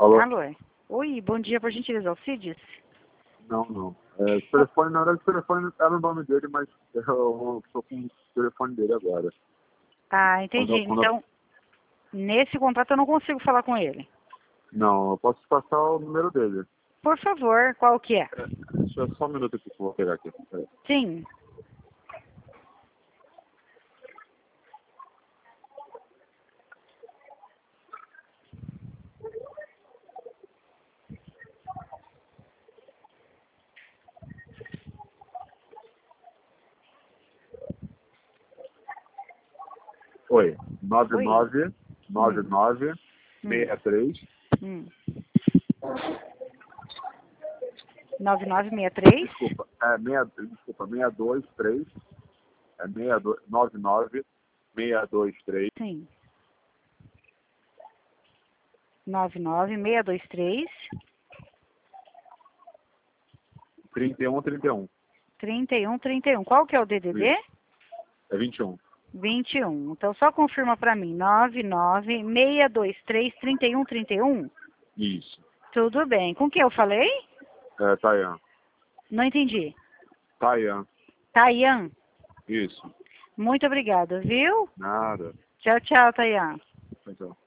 Alô? Alô? Oi, bom dia, por gentileza, Alcides? Não, não. O telefone, na verdade, o telefone era o nome dele, mas eu estou com o telefone dele agora. Ah, entendi. Então, nesse contrato eu não consigo falar com ele. Não, eu posso te passar o número dele. Por favor, qual que é? Deixa eu só um minuto aqui que eu vou pegar aqui. Peraí. Sim. Oi, Oi. 63. 9963? Desculpa, 623. 623. Sim. 99623 3131. 3131. Qual que é o DDD? Isso. É 21. 21. Então só confirma para mim. 99623 3131? Isso. Tudo bem. Com quem eu falei? Tayan. Não entendi. Tayan. Tayan. Isso. Muito obrigada, viu? Nada. Tchau, tchau, Tayan. Então.